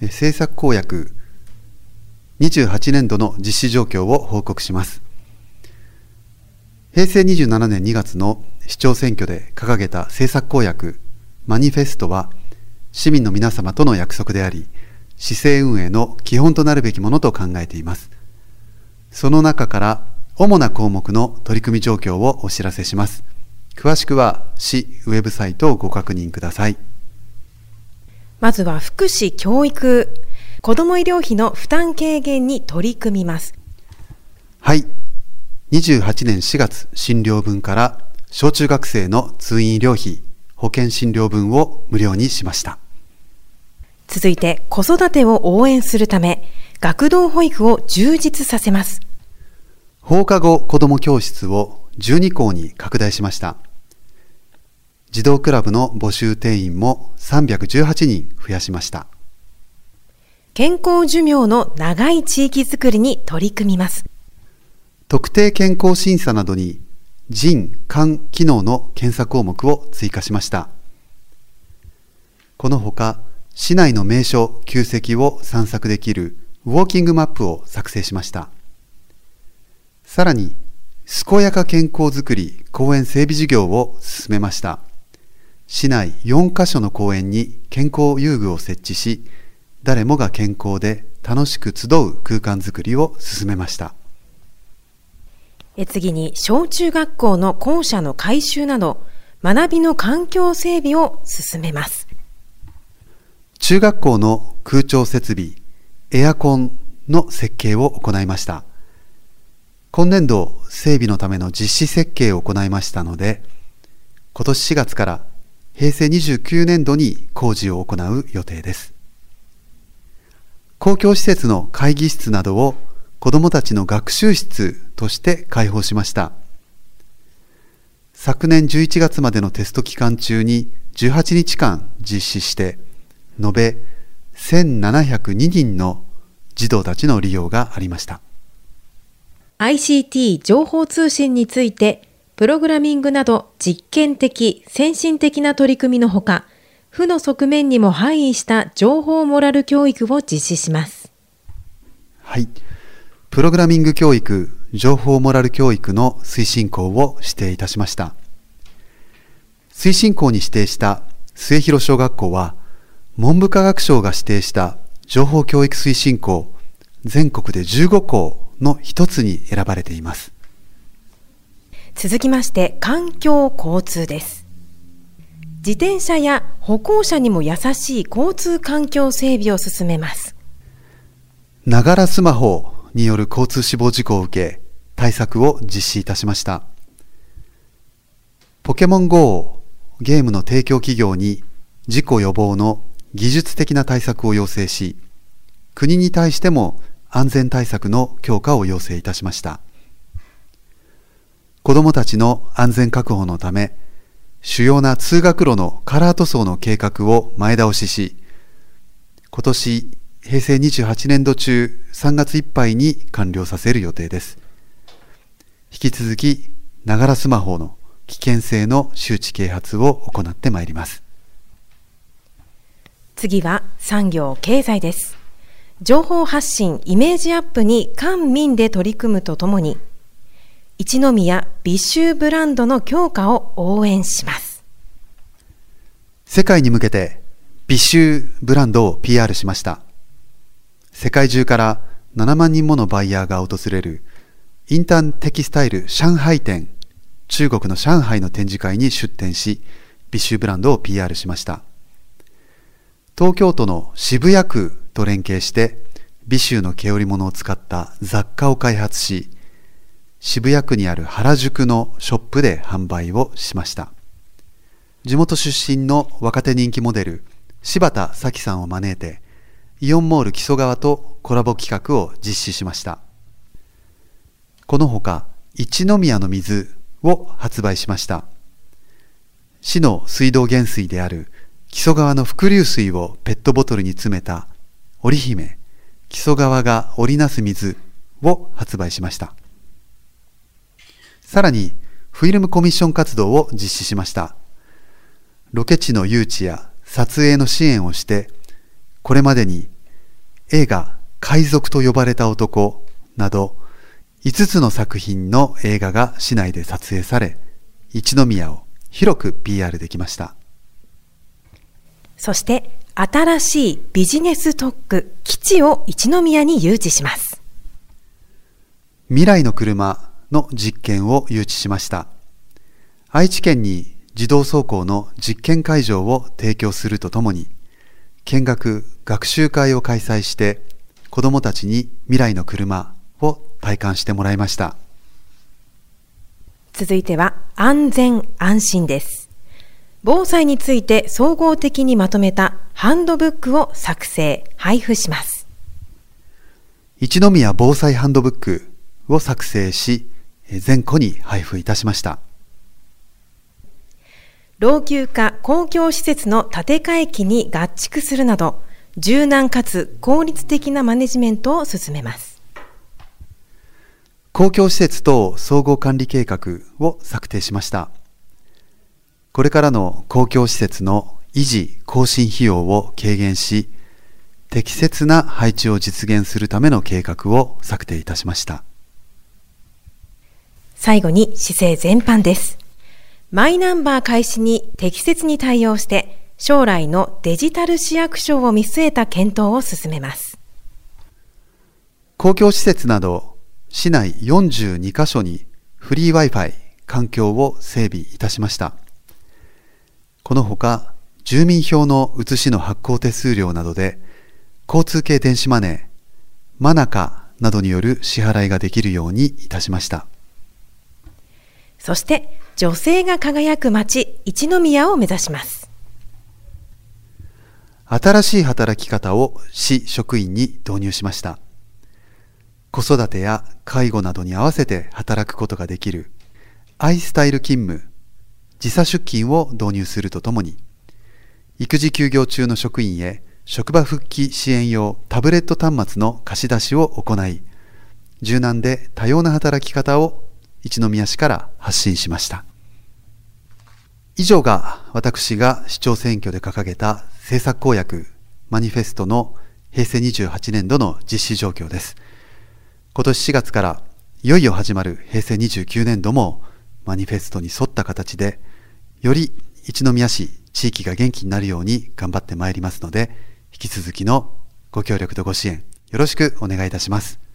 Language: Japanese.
政策公約28年度の実施状況を報告します。平成27年2月の市長選挙で掲げた政策公約マニフェストは、市民の皆様との約束であり、市政運営の基本となるべきものと考えています。その中から主な項目の取り組み状況をお知らせします。詳しくは市ウェブサイトをご確認ください。 まずは福祉教育、子ども医療費の負担軽減に取り組みます。 はい。28年4月診療分から小中学生の通院医療費、保険診療分を無料にしました。 続いて子育てを応援するため、学童保育を充実させます。 放課後子ども教室を12校に拡大しました。児童クラブの募集定員も318人増やしました。 健康寿命の長い地域づくりに取り組みます。 特定健康審査などに人・肝機能の検査項目を追加しました。このほか、市内の名所・旧跡を散策できるウォーキングマップを作成しました。さらに、健やか健康づくり公園整備事業を進めました。市内4カ所の公園に健康遊具を設置し、誰もが健康で楽しく集う空間づくりを進めました。 次に、小中学校の校舎の改修など、学びの環境整備を進めます。 中学校の空調設備、エアコンの設計を行いました。今年度、整備のための実施設計を行いましたので、今年4月から平成29年度に工事を行う予定です。公共施設の会議室などを子どもたちの学習室として開放しました。昨年11月までのテスト期間中に18日間実施して、延べ1702人の児童たちの利用がありました。 ICT 情報通信について、プログラミングなど実験的、先進的な取り組みのほか、負の側面にも配慮した情報モラル教育を実施します。 はい。プログラミング教育、情報モラル教育の推進校を指定いたしました。推進校に指定した末広小学校は、文部科学省が指定した情報教育推進校全国で15校の一つに選ばれています。 続きまして、環境交通です。自転車や歩行者にも優しい交通環境整備を進めます。 ながらスマホによる交通死亡事故を受け、対策を実施いたしました。ポケモン GO ゲームの提供企業に事故予防の技術的な対策を要請し、国に対しても安全対策の強化を要請いたしました。子どもたちの安全確保のため、主要な通学路のカラー塗装の計画を前倒しし、今年平成28年度中3月いっぱいに完了させる予定です。引き続き、ながらスマホの危険性の周知啓発を行ってまいります。 次は産業経済です。情報発信、イメージアップに官民で取り組むとともに、一宮美酒ブランドの強化を応援します。 世界に向けて美酒ブランドを PR しました。世界中から7万人ものバイヤーが訪れるインターンテキスタイル上海店、中国の上海の展示会に出展し、美酒ブランドを PR しました。東京都の渋谷区と連携して美酒の毛織物を使った雑貨を開発し、渋谷区にある原宿のショップで販売をしました。地元出身の若手人気モデル柴田咲さんを招いて、イオンモール木曽川とコラボ企画を実施しました。このほか一宮の水を発売しました。市の水道源水である木曽川の伏流水をペットボトルに詰めた織姫木曽川が織りなす水を発売しました。さらにフィルムコミッション活動を実施しました。ロケ地の誘致や撮影の支援をして、これまでに映画海賊と呼ばれた男など5つの作品の映画が市内で撮影され、一宮を広く PR できました。 そして新しいビジネス特区基地を一宮に誘致します。 未来の車の実験を誘致しました。愛知県に自動走行の実験会場を提供するとともに、見学・学習会を開催して子どもたちに未来の車を体感してもらいました。 続いては安全安心です。防災について総合的にまとめたハンドブックを作成・配布します。 一宮防災ハンドブックを作成し、全戸に配布いたしました。 老朽化公共施設の建て替え機に合築するなど、柔軟かつ効率的なマネジメントを進めます。 公共施設等総合管理計画を策定しました。これからの公共施設の維持・更新費用を軽減し、適切な配置を実現するための計画を策定いたしました。 最後に市政全般です。マイナンバー開始に適切に対応して、将来のデジタル市役所を見据えた検討を進めます。 公共施設など市内42カ所にフリー Wi-Fi 環境を整備いたしました。このほか、住民票の写しの発行手数料などで、交通系電子マネー、マナカなどによる支払いができるようにいたしました。 そして、女性が輝く街、一宮を目指します。 新しい働き方を市職員に導入しました。子育てや介護などに合わせて働くことができるアイスタイル勤務、時差出勤を導入するとともに、育児休業中の職員へ職場復帰支援用タブレット端末の貸し出しを行い、柔軟で多様な働き方を一宮市から発信しました。以上が私が市長選挙で掲げた政策公約マニフェストの平成28年度の実施状況です。今年4月からいよいよ始まる平成29年度もマニフェストに沿った形で、より一宮市地域が元気になるように頑張ってまいりますので、引き続きのご協力とご支援よろしくお願いいたします。